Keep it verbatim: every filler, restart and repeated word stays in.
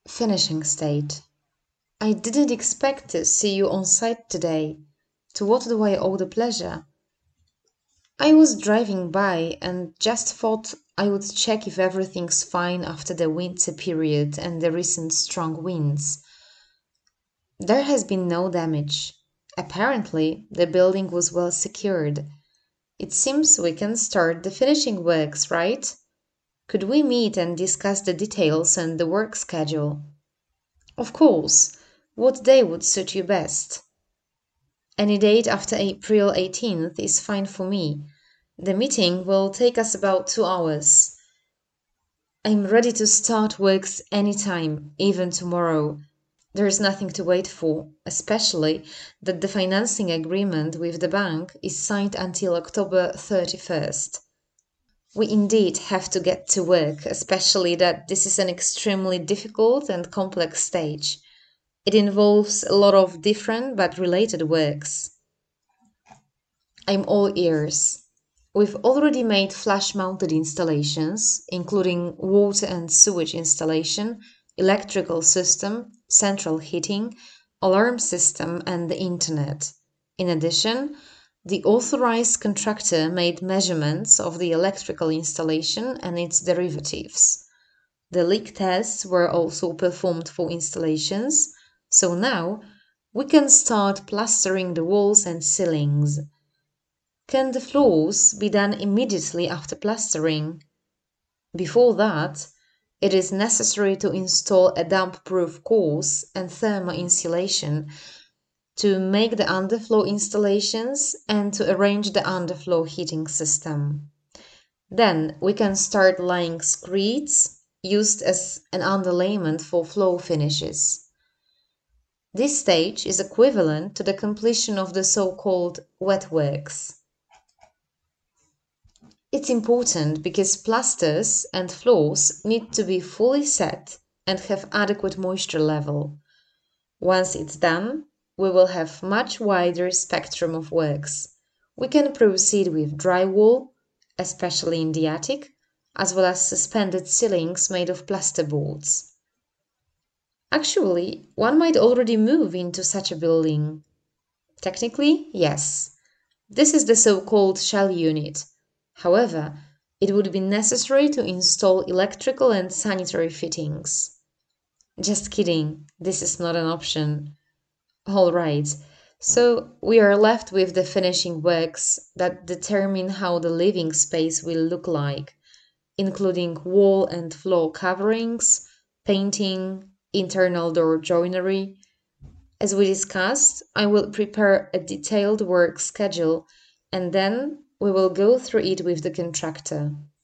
Finishing state. I didn't expect to see you on site today. To what do I owe the pleasure? I was driving by and just thought I would check if everything's fine after the winter period and the recent strong winds. There has been no damage. Apparently, the building was well secured. It seems we can start the finishing works, right? Could we meet and discuss the details and the work schedule? Of course. What day would suit you best? Any date after April eighteenth is fine for me. The meeting will take us about two hours. I'm ready to start works anytime, even tomorrow. There is nothing to wait for, especially that the financing agreement with the bank is signed until October thirty-first. We indeed have to get to work, especially that this is an extremely difficult and complex stage. It involves a lot of different but related works. I'm all ears. We've already made flash-mounted installations, including water and sewage installation, electrical system, central heating, alarm system, and the internet. In addition, the authorized contractor made measurements of the electrical installation and its derivatives. The leak tests were also performed for installations, so now we can start plastering the walls and ceilings. Can the floors be done immediately after plastering? Before that, it is necessary to install a damp-proof course and thermal insulation to make the underfloor installations and to arrange the underfloor heating system. Then we can start laying screeds used as an underlayment for floor finishes. This stage is equivalent to the completion of the so-called wet works. It's important because plasters and floors need to be fully set and have adequate moisture level. Once it's done, we will have much wider spectrum of works. We can proceed with drywall, especially in the attic, as well as suspended ceilings made of plasterboards. Actually, one might already move into such a building. Technically, yes. This is the so-called shell unit. However, it would be necessary to install electrical and sanitary fittings. Just kidding, this is not an option. All right, so we are left with the finishing works that determine how the living space will look like, including wall and floor coverings, painting, internal door joinery. As we discussed, I will prepare a detailed work schedule and then we will go through it with the contractor.